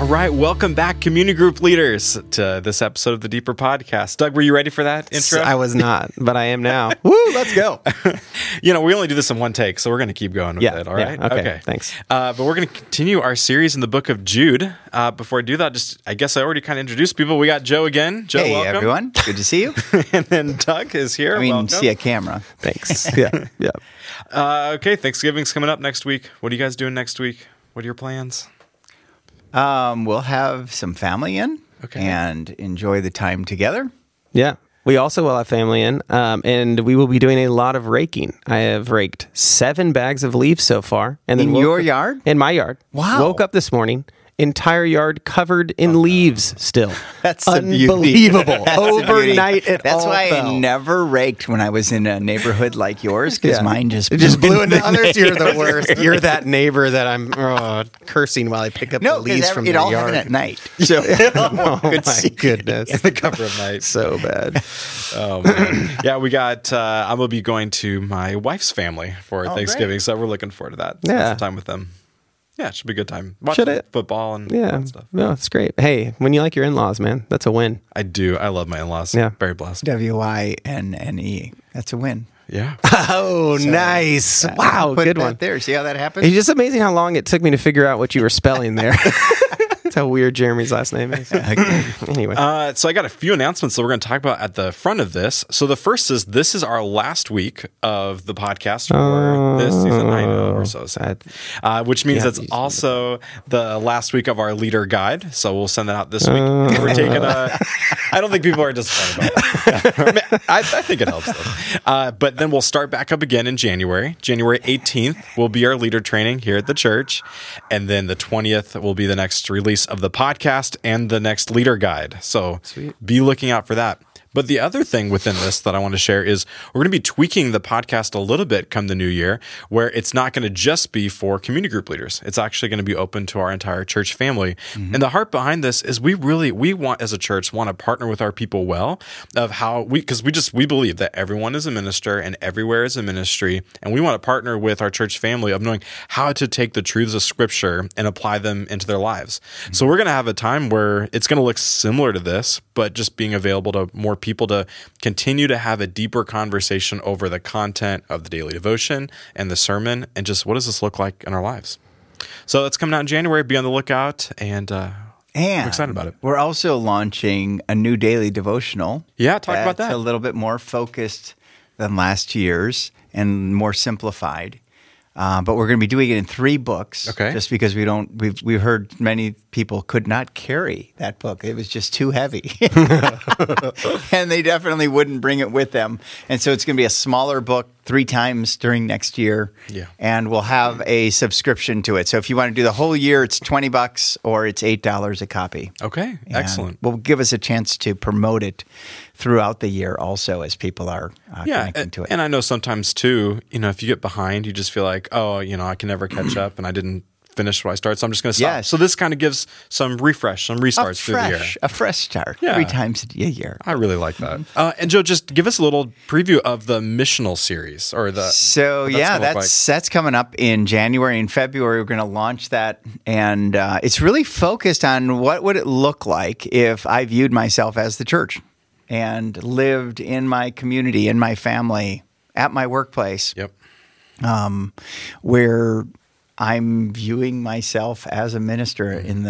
right, welcome back, community group leaders, to this episode of the Deeper Podcast. Doug, were you ready for that intro? I was not, but I am now. Woo, let's go. We only do this in one take, so we're going to keep going with it, all right? Okay, thanks. But we're going to continue our series in the book of Jude. Before I do that, I guess I already kind of introduced people. We got Joe again. Joe, hey, welcome. everyone. Good to see you. And then Doug is here. Welcome. See a camera. Thanks. Yeah. Okay, Thanksgiving's coming up next week. What are you guys doing next week? What are your plans? We'll have some family in and enjoy the time together. Yeah. We also will have family in, and we will be doing a lot of raking. I have raked 7 bags of leaves so far. And then in your yard? In my yard. Wow. Woke up this morning, entire yard covered in leaves still. That's the unbelievable. That's Overnight it That's all why fell. I never raked when I was in a neighborhood like yours, because mine just blew into others. You're the worst. You're that neighbor that I'm cursing while I pick up the leaves from it their all yard. happened at night. So Oh my goodness. In the cover of night. So bad. Oh, man. Yeah, we got, I'm going to be going to my wife's family for Thanksgiving, great. so we're looking forward to that. Yeah. Spend some time with them. Yeah, it should be a good time. Watching football and all that stuff. No, it's great. Hey, when you like your in-laws, man, that's a win. I do. I love my in-laws. Yeah. Very blessed. WYNNE. That's a win. Yeah. Oh, nice. Wow, Put good that one. there. See how that happens? It's just amazing how long it took me to figure out what you were spelling there. That's how weird Jeremy's last name is. Anyway. So I got a few announcements that we're going to talk about at the front of this. So the first is this is our last week of the podcast for this season. I know, we're so sad. Which means it's also the last week of our leader guide. So we'll send that out this week. We're taking I don't think people are disappointed about it. I think it helps them. But then we'll start back up again in January. January 18th will be our leader training here at the church. And then the 20th will be the next release of the podcast and the next leader guide. So be looking out for that. But the other thing within this that I want to share is we're going to be tweaking the podcast a little bit come the new year, where it's not going to just be for community group leaders. It's actually going to be open to our entire church family. Mm-hmm. And the heart behind this is we want as a church want to partner with our people well of how because we believe that everyone is a minister and everywhere is a ministry. And we want to partner with our church family of knowing how to take the truths of Scripture and apply them into their lives. Mm-hmm. So we're going to have a time where it's going to look similar to this, but just being available to more people to continue to have a deeper conversation over the content of the daily devotion and the sermon and just what does this look like in our lives. So it's coming out in January. Be on the lookout, and I'm excited about it. We're also launching a new daily devotional. Yeah, talk about that. A little bit more focused than last year's and more simplified. But we're going to be doing it in 3 books, just because we've heard many people could not carry that book. It was just too heavy. And they definitely wouldn't bring it with them. And so it's going to be a smaller book 3 times during next year. Yeah. And we'll have a subscription to it. So if you want to do the whole year, it's $20 or it's $8 a copy. Okay, And excellent. will give us a chance to promote it throughout the year also as people are connecting to it. And I know sometimes too, if you get behind, you just feel like, I can never catch up and I didn't finish what I started, so I'm just going to stop. Yes. So this kind of gives some refresh, some restarts through the year. A fresh start 3 times a year. I really like that. And Joe, just give us a little preview of the missional series or the. So that's coming up in January and February. We're going to launch that, and it's really focused on what would it look like if I viewed myself as the church and lived in my community, in my family, at my workplace. Yep. Where I'm viewing myself as a minister in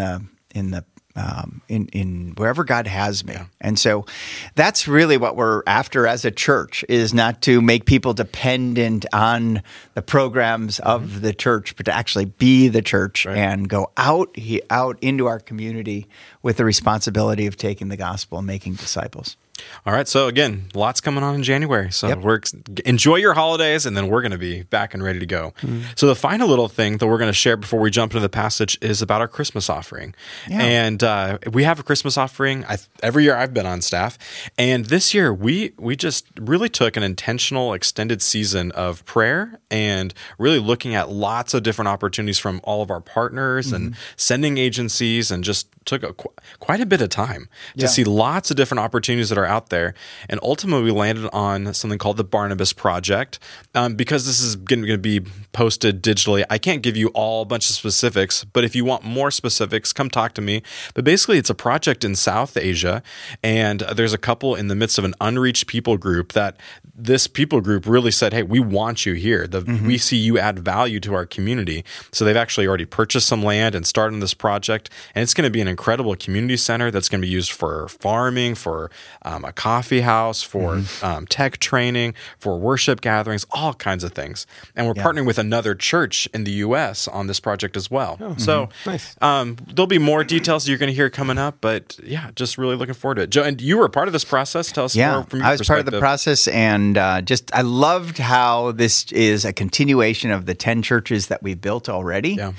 wherever God has me. Yeah. And so that's really what we're after as a church, is not to make people dependent on the programs of the church, but to actually be the church and go out into our community with the responsibility of taking the gospel and making disciples. All right. So again, lots coming on in January. So enjoy your holidays, and then we're going to be back and ready to go. Mm-hmm. So the final little thing that we're going to share before we jump into the passage is about our Christmas offering. Yeah. And we have a Christmas offering every year I've been on staff. And this year we just really took an intentional extended season of prayer and really looking at lots of different opportunities from all of our partners and sending agencies, and just took quite a bit of time to see lots of different opportunities that are out there. And ultimately, we landed on something called the Barnabas Project. Because this is going to be posted digitally, I can't give you a bunch of specifics, but if you want more specifics, come talk to me. But basically, it's a project in South Asia, and there's a couple in the midst of an unreached people group that this people group really said, hey, we want you here. We see you add value to our community. So they've actually already purchased some land and started this project, and it's going to be an incredible community center that's going to be used for farming, for a coffee house, for tech training, for worship gatherings, all kinds of things. And we're partnering with another church in the U.S. on this project as well. Oh, so nice. There'll be more details you're going to hear coming up, but yeah, just really looking forward to it. Joe, and you were a part of this process. Tell us more from your perspective. I was part of the process, and I loved how this is a continuation of the 10 churches that we've built already. Yeah.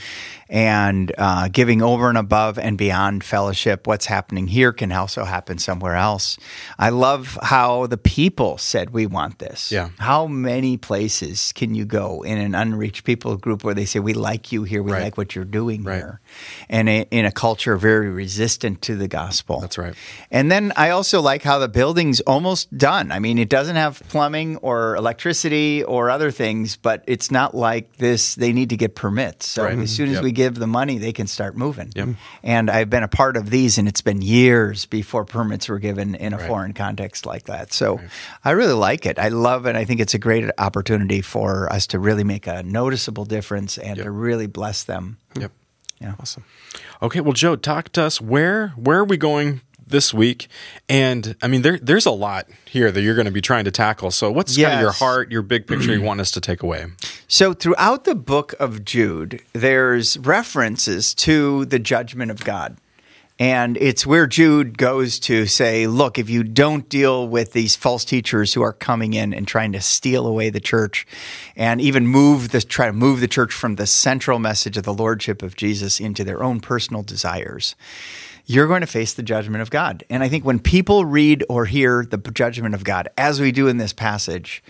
And giving over and above and beyond fellowship. What's happening here can also happen somewhere else. I love how the people said, we want this. Yeah. How many places can you go in an unreached people group where they say, we like you here, we like what you're doing here, and in a culture very resistant to the gospel. That's right. And then I also like how the building's almost done. I mean, it doesn't have plumbing or electricity or other things, but it's not like this, they need to get permits. So as soon as we give the money, they can start moving. Yep. And I've been a part of these, and it's been years before permits were given in a foreign context like that. So I really like it. I love it. I think it's a great opportunity for us to really make a noticeable difference and to really bless them. Yep. Yeah. Awesome. Okay. Well, Joe, talk to us. Where are we going this week? And I mean, there's a lot here that you're going to be trying to tackle. So what's kind of your heart, your big picture you want us to take away? So throughout the book of Jude, there's references to the judgment of God. And it's where Jude goes to say, look, if you don't deal with these false teachers who are coming in and trying to steal away the church and even try to move the church from the central message of the lordship of Jesus into their own personal desires, you're going to face the judgment of God. And I think when people read or hear the judgment of God, as we do in this passage,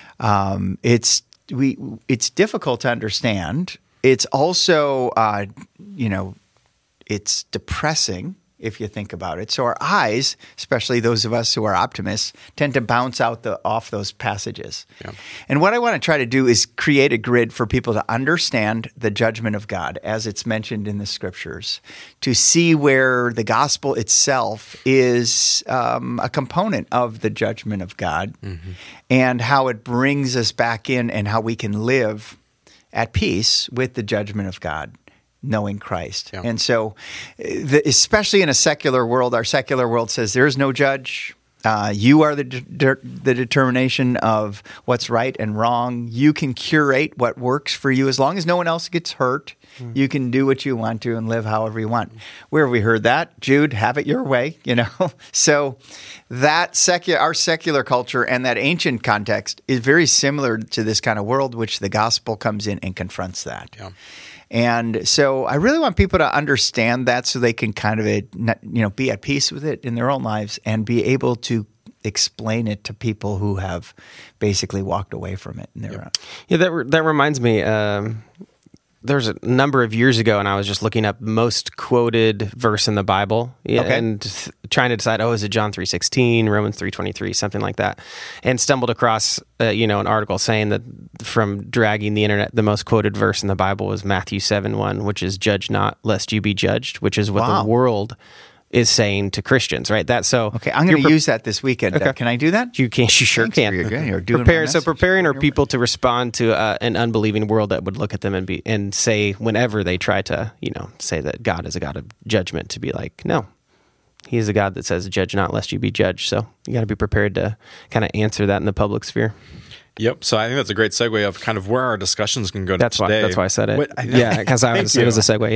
it's difficult to understand. It's also, it's depressing if you think about it. So our eyes, especially those of us who are optimists, tend to bounce off those passages. Yeah. And what I want to try to do is create a grid for people to understand the judgment of God as it's mentioned in the scriptures, to see where the gospel itself is a component of the judgment of God, and how it brings us back in and how we can live at peace with the judgment of God, knowing Christ. Yeah. And so, especially in a secular world, our secular world says there is no judge. You are the determination of what's right and wrong. You can curate what works for you as long as no one else gets hurt. You can do what you want to and live however you want. Where have we heard that? Jude, have it your way, So that our secular culture and that ancient context is very similar to this kind of world, which the gospel comes in and confronts that. Yeah. And so I really want people to understand that so they can kind of, be at peace with it in their own lives and be able to explain it to people who have basically walked away from it. That reminds me, there was a number of years ago, and I was just looking up most quoted verse in the Bible, and trying to decide, is it John 3:16, Romans 3:23, something like that, and stumbled across, an article saying that from dragging the internet, the most quoted verse in the Bible was Matthew 7:1, which is "Judge not, lest you be judged," which is what the world is saying to Christians, right? Okay, I'm going to use that this weekend. Okay. Can I do that? You sure can. You're doing preparing our people to respond to an unbelieving world that would look at them and say, whenever they try to, say that God is a God of judgment, to be like, no, He is a God that says, "Judge not, lest you be judged." So you got to be prepared to kind of answer that in the public sphere. Yep. So I think that's a great segue of kind of where our discussions can go today. That's why I said it. Because it was a segue.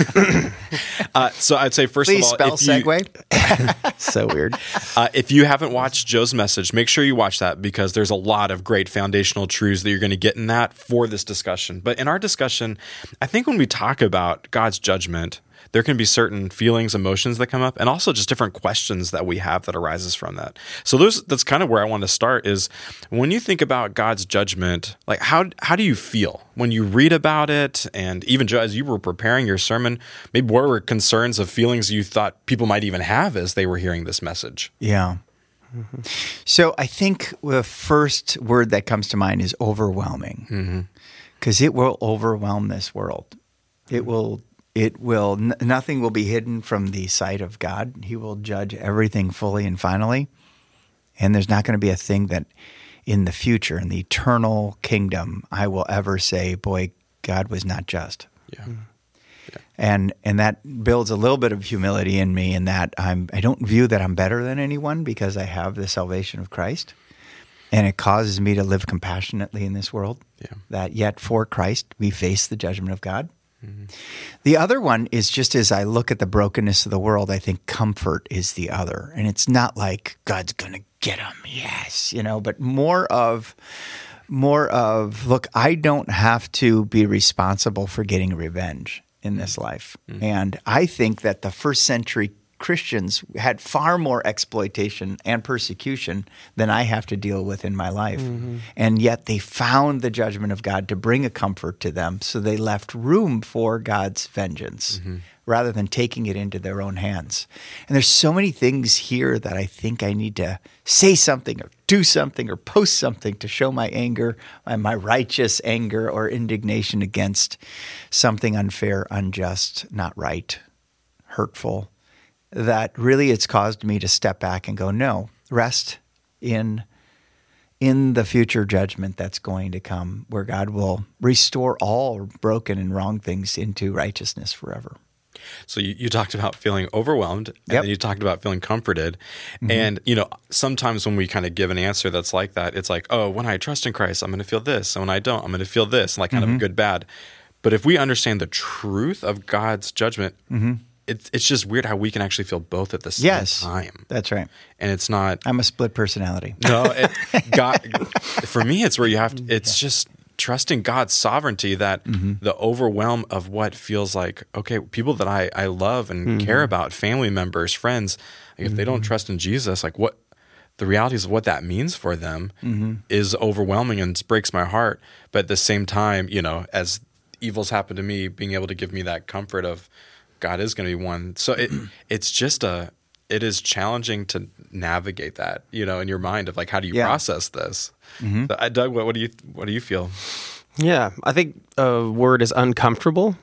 Yep. So I'd say, first of all, spell segue. So weird. If you haven't watched Joe's message, make sure you watch that, because there's a lot of great foundational truths that you're going to get in that for this discussion. But in our discussion, I think when we talk about God's judgment, there can be certain feelings, emotions that come up, and also just different questions that we have that arises from that. So that's kind of where I want to start is, when you think about God's judgment, like how do you feel when you read about it? And even, Joe, as you were preparing your sermon, maybe what were concerns of feelings you thought people might even have as they were hearing this message? Yeah. So I think the first word that comes to mind is overwhelming, because it will overwhelm this world. It will. Nothing will be hidden from the sight of God. He will judge everything fully and finally. And there's not going to be a thing that in the future, in the eternal kingdom, I will ever say, boy, God was not just. Yeah. And that builds a little bit of humility in me, in that I don't view that I'm better than anyone because I have the salvation of Christ. And it causes me to live compassionately in this world, that yet for Christ, we face the judgment of God. The other one is, just as I look at the brokenness of the world, I think comfort is the other. And it's not like God's going to get them, yes, but more of, look, I don't have to be responsible for getting revenge in this life. And I think that the first century Christians had far more exploitation and persecution than I have to deal with in my life. And yet they found the judgment of God to bring a comfort to them, so they left room for God's vengeance rather than taking it into their own hands. And there's so many things here that I think I need to say something or do something or post something to show my anger, my righteous anger or indignation against something unfair, unjust, not right, hurtful, that really it's caused me to step back and go, no, rest in the future judgment that's going to come, where God will restore all broken and wrong things into righteousness forever. So you talked about feeling overwhelmed, and then you talked about feeling comforted. And, sometimes when we kind of give an answer that's like that, it's like, oh, when I trust in Christ, I'm going to feel this. And when I don't, I'm going to feel this, like kind of good, bad. But if we understand the truth of God's judgment, it's just weird how we can actually feel both at the same time. That's right. And it's not... I'm a split personality. No, for me, it's where you have to... It's just trusting God's sovereignty, that the overwhelm of what feels like, okay, people that I love and care about, family members, friends, like if they don't trust in Jesus, like what... The realities of what that means for them is overwhelming and breaks my heart. But at the same time, as evils happen to me, being able to give me that comfort of God is going to be one. So it is challenging to navigate that, in your mind of like, how do you process this? So, Doug, what do you feel? Yeah, I think a word is uncomfortable.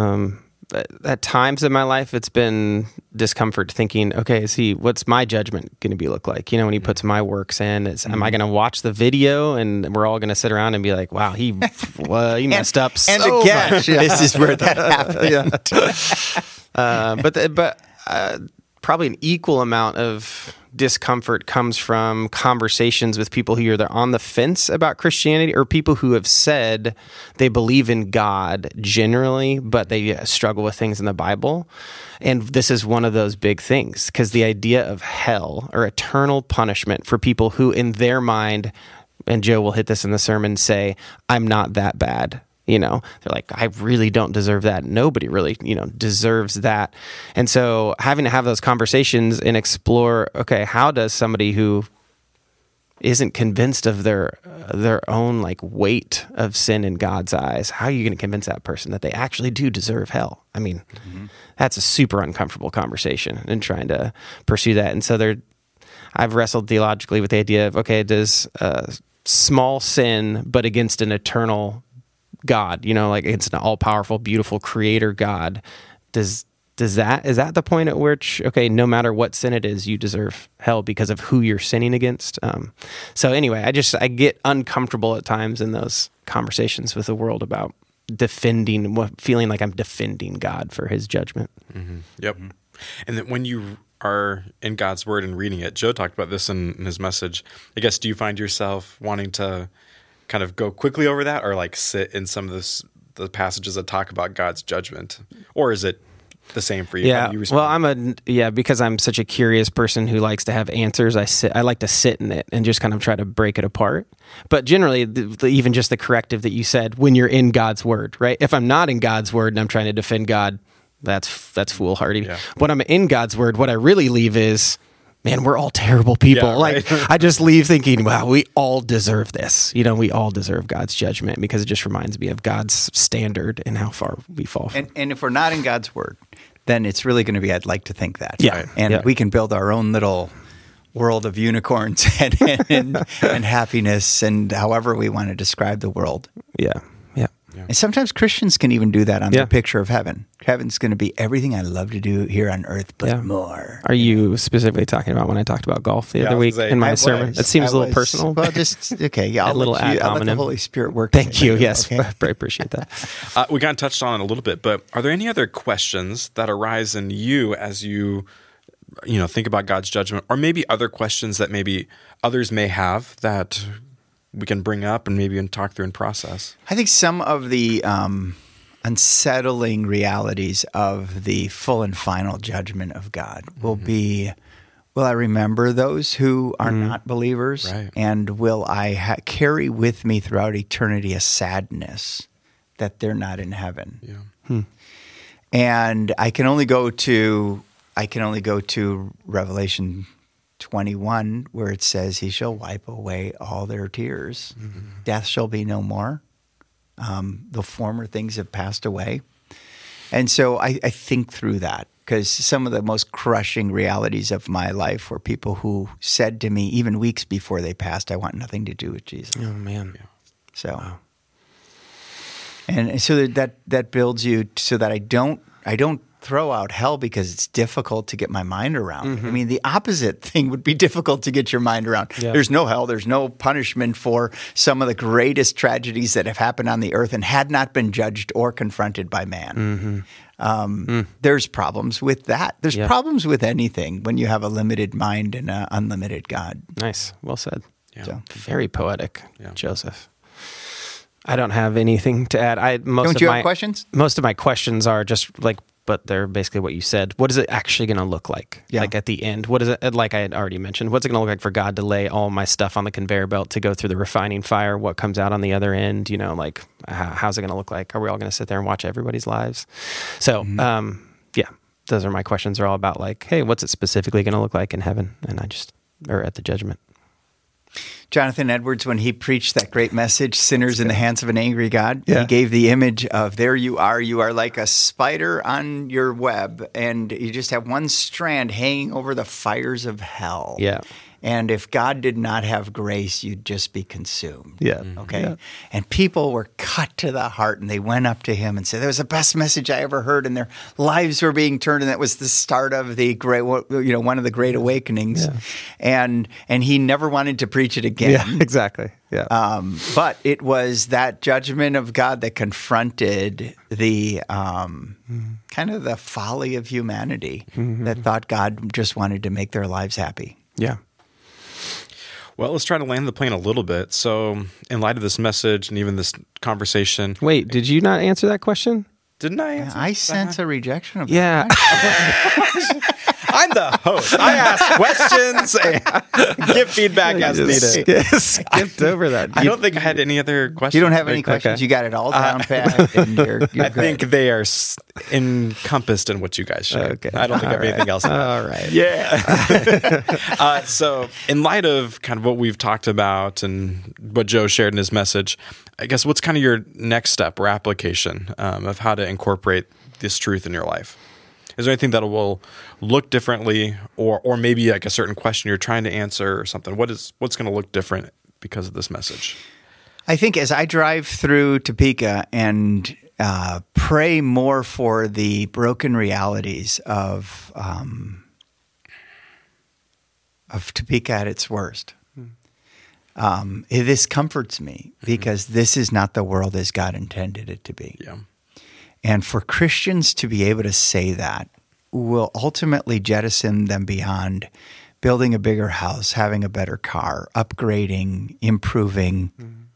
At times in my life, it's been discomfort thinking, okay, what's my judgment going to look like? When he puts my works in, am I going to watch the video and we're all going to sit around and be like, wow, he messed up so and again, much. This is where that happened. But probably an equal amount of discomfort comes from conversations with people who are either on the fence about Christianity or people who have said they believe in God generally, but they struggle with things in the Bible. And this is one of those big things, because the idea of hell or eternal punishment for people who in their mind, and Joe will hit this in the sermon, say, I'm not that bad. They're like, I really don't deserve that. Nobody really, deserves that. And so having to have those conversations and explore, okay, how does somebody who isn't convinced of their own like weight of sin in God's eyes, how are you going to convince that person that they actually do deserve hell? I mean, that's a super uncomfortable conversation and trying to pursue that. And so I've wrestled theologically with the idea of, okay, does small sin, but against an eternal God, like it's an all-powerful, beautiful creator God. Is that the point at which, okay, no matter what sin it is, you deserve hell because of who you're sinning against? So anyway, I get uncomfortable at times in those conversations with the world about feeling like I'm defending God for his judgment. Yep. And then when you are in God's word and reading it, Joe talked about this in his message. I guess, do you find yourself wanting to kind of go quickly over that, or like sit in some of the passages that talk about God's judgment, or is it the same for you? Yeah. Because I'm such a curious person who likes to have answers. I like to sit in it and just kind of try to break it apart. But generally, even just the corrective that you said, when you're in God's word, right? If I'm not in God's word and I'm trying to defend God, that's foolhardy. Yeah. When I'm in God's word, what I really leave is, man, we're all terrible people. Yeah, right. I just leave thinking, wow, we all deserve this. We all deserve God's judgment, because it just reminds me of God's standard and how far we fall from. And if we're not in God's word, then it's really going to be, I'd like to think that. Yeah. And we can build our own little world of unicorns and happiness and however we want to describe the world. Yeah. And sometimes Christians can even do that on the picture of heaven. Heaven's going to be everything I love to do here on earth, but more. Are you specifically talking about when I talked about golf the other week in my sermon? It seems a little personal. Well, just, okay. Yeah, I'll let the Holy Spirit work. Thank you. Yes, okay. I appreciate that. We kind of touched on it a little bit, but are there any other questions that arise in you as you think about God's judgment, or maybe other questions that maybe others may have that we can bring up and maybe talk through and process? I think some of the unsettling realities of the full and final judgment of God will be, will I remember those who are not believers? Right. And will I carry with me throughout eternity a sadness that they're not in heaven? Yeah. And I can only go to Revelation 21, where it says, He shall wipe away all their tears. Death shall be no more. The former things have passed away. And so I think through that, because some of the most crushing realities of my life were people who said to me, even weeks before they passed, I want nothing to do with Jesus. Oh, man. Yeah. So, wow. And so that builds you so that I don't throw out hell because it's difficult to get my mind around. I mean, the opposite thing would be difficult to get your mind around. Yeah. There's no hell. There's no punishment for some of the greatest tragedies that have happened on the earth and had not been judged or confronted by man. There's problems with that. There's problems with anything when you have a limited mind and an unlimited God. Nice. Well said. Yeah. So, very poetic, Joseph. I don't have anything to add. Don't you have questions? Most of my questions are just like, but they're basically what you said. What is it actually going to look like? Yeah. Like at the end, what is it? Like I had already mentioned, what's it going to look like for God to lay all my stuff on the conveyor belt to go through the refining fire? What comes out on the other end? Like how's it going to look like? Are we all going to sit there and watch everybody's lives? So, those are my questions. Are all about like, hey, what's it specifically going to look like in heaven? Or at the judgment. Jonathan Edwards, when he preached that great message, Sinners in the Hands of an Angry God, he gave the image of there you are like a spider on your web, and you just have one strand hanging over the fires of hell. Yeah. And if God did not have grace, you'd just be consumed. Yeah. Okay? Yeah. And people were cut to the heart, and they went up to him and said, that was the best message I ever heard, and their lives were being turned, and that was the start of the great, one of the great awakenings. Yeah. And he never wanted to preach it again. Yeah, exactly. Yeah. But it was that judgment of God that confronted the kind of the folly of humanity that thought God just wanted to make their lives happy. Yeah. Well, let's try to land the plane a little bit. So, in light of this message and even this conversation... Wait, did you not answer that question? Didn't I answer? I sense a rejection of that. I'm the host. I ask questions and give feedback as needed. Skipped over that. I don't think I had any other questions. You don't have any questions? Okay. You got it all down pat. And you're I think they are encompassed in what you guys shared. Okay. I don't think I have anything else. All right. Yeah. So in light of kind of what we've talked about and what Joe shared in his message, I guess what's kind of your next step or application of how to incorporate this truth in your life? Is there anything that will look differently, or maybe like a certain question you're trying to answer or something? What's going to look different because of this message? I think as I drive through Topeka and pray more for the broken realities of Topeka at its worst, this comforts me because this is not the world as God intended it to be. Yeah. And for Christians to be able to say that will ultimately jettison them beyond building a bigger house, having a better car, upgrading, improving,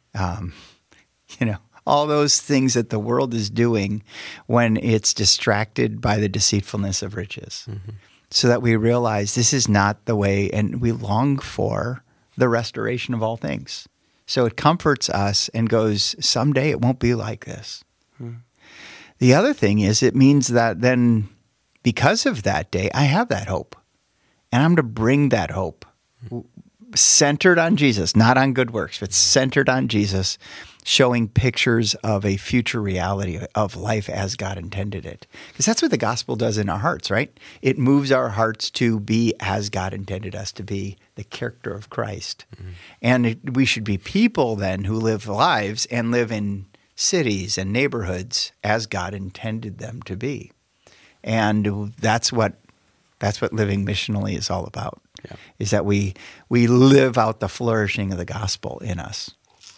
all those things that the world is doing when it's distracted by the deceitfulness of riches. So that we realize this is not the way, and we long for the restoration of all things. So it comforts us and goes, someday it won't be like this. The other thing is it means that then because of that day, I have that hope. And I'm to bring that hope centered on Jesus, not on good works, but centered on Jesus showing pictures of a future reality of life as God intended it. Because that's what the gospel does in our hearts, right? It moves our hearts to be as God intended us to be, the character of Christ. Mm-hmm. And we should be people then who live lives and live in cities and neighborhoods as God intended them to be. And that's what living missionally is all about, is that we live out the flourishing of the gospel in us.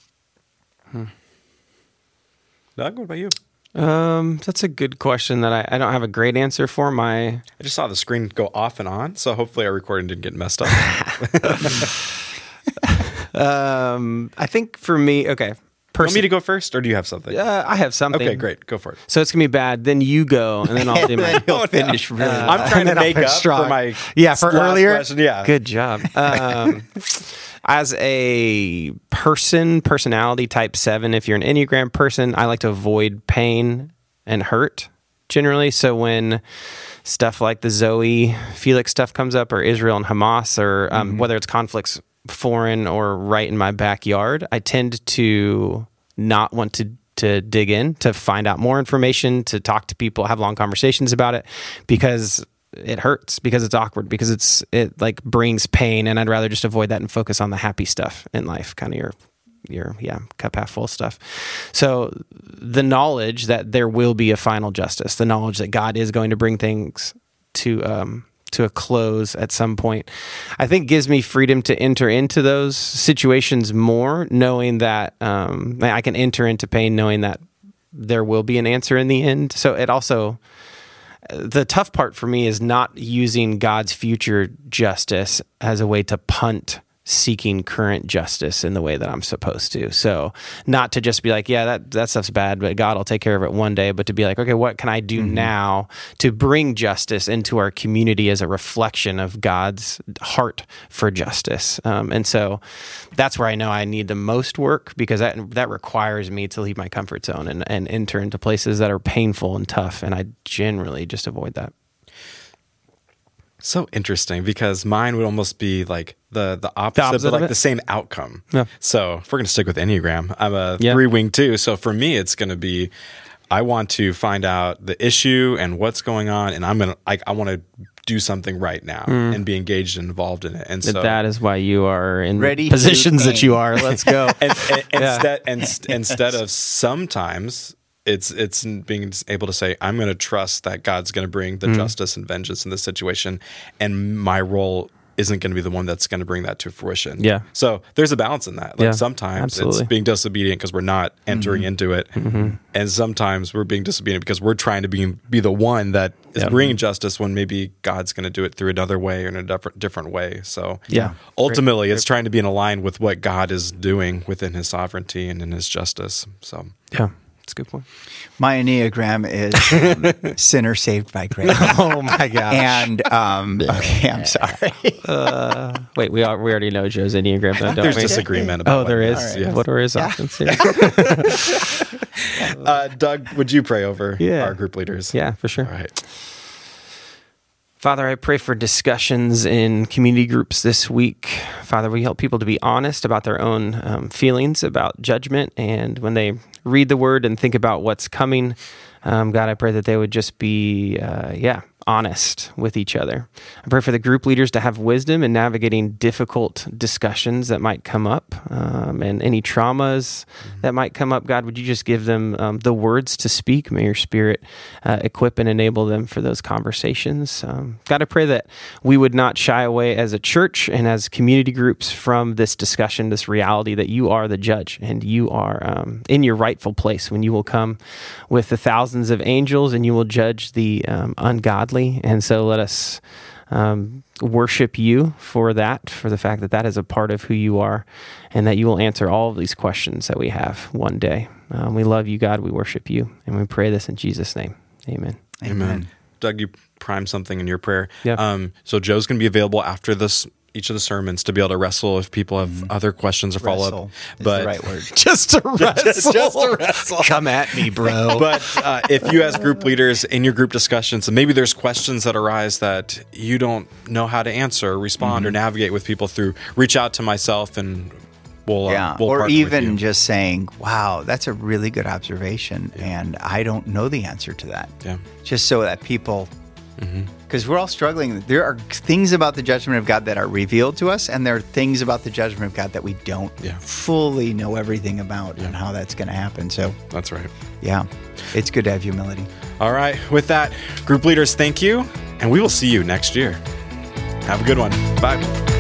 Doug, what about you? That's a good question that I don't have a great answer for. I just saw the screen go off and on, so hopefully our recording didn't get messed up. I think for me, okay. You want me to go first, or do you have something? I have something. Okay, great. Go for it. So it's going to be bad. Then you go, and then I'll do my... He'll finish really I'm trying to make up for my for earlier. Question. Yeah. Good job. As a personality type 7, if you're an Enneagram person, I like to avoid pain and hurt generally. So when stuff like the Zoe Felix stuff comes up, or Israel and Hamas, or whether it's conflicts foreign or right in my backyard, I tend to not want to dig in, to find out more information, to talk to people, have long conversations about it, because it hurts, because it's awkward, because it like brings pain, and I'd rather just avoid that and focus on the happy stuff in life, kind of your cup half full stuff. So the knowledge that there will be a final justice, the knowledge that God is going to bring things to a close at some point, I think gives me freedom to enter into those situations more, knowing that I can enter into pain knowing that there will be an answer in the end. So it also, the tough part for me is not using God's future justice as a way to punt seeking current justice in the way that I'm supposed to. So not to just be like, yeah, that stuff's bad, but God will take care of it one day, but to be like, okay, what can I do now to bring justice into our community as a reflection of God's heart for justice? And so that's where I know I need the most work, because that requires me to leave my comfort zone and enter into places that are painful and tough. And I generally just avoid that. So interesting, because mine would almost be like the opposite, but like the same outcome. Yeah. So if we're going to stick with Enneagram, I'm a 3-wing too. So for me, it's going to be, I want to find out the issue and what's going on, and I want to do something right now and be engaged and involved in it. And so that is why you are in the positions that you are. Let's go. Instead of sometimes. It's being able to say, I'm going to trust that God's going to bring the justice and vengeance in this situation, and my role isn't going to be the one that's going to bring that to fruition. Yeah. So there's a balance in that. Like sometimes it's being disobedient because we're not entering into it, and sometimes we're being disobedient because we're trying to be the one that is bringing justice, when maybe God's going to do it through another way or in a different way. So ultimately, it's trying to be in line with what God is doing within His sovereignty and in His justice. So that's a good point. My Enneagram is sinner saved by grace. Oh my gosh! And okay, I'm sorry. Wait, we already know Joe's Enneagram, though, don't There's we? disagreement about. Oh, there is. Right. Yeah. What are his options here? Doug, would you pray over our group leaders? Yeah, for sure. All right. Father, I pray for discussions in community groups this week. Father, we help people to be honest about their own feelings about judgment, and when they read the word and think about what's coming, God, I pray that they would just be, honest with each other. I pray for the group leaders to have wisdom in navigating difficult discussions that might come up, and any traumas that might come up. God, would you just give them the words to speak? May your Spirit equip and enable them for those conversations. God, I pray that we would not shy away as a church and as community groups from this discussion, this reality that you are the judge, and you are in your rightful place when you will come with the thousands of angels and you will judge the ungodly. And so let us worship you for that, for the fact that that is a part of who you are, and that you will answer all of these questions that we have one day. We love you, God. We worship you, and we pray this in Jesus' name. Amen. Amen. Doug, you primed something in your prayer. Yeah. So Joe's going to be available after each of the sermons to be able to wrestle if people have other questions or follow up. But the right word. Just to wrestle. Just to wrestle. Come at me, bro. But if you as group leaders in your group discussions, and maybe there's questions that arise that you don't know how to answer or respond or navigate with people through, reach out to myself and we'll or even just saying, wow, that's a really good observation, and I don't know the answer to that. Yeah. Just so that people, because we're all struggling. There are things about the judgment of God that are revealed to us, and there are things about the judgment of God that we don't fully know everything about and how that's going to happen. So that's right. Yeah, it's good to have humility. All right. With that, group leaders, thank you, and we will see you next year. Have a good one. Bye.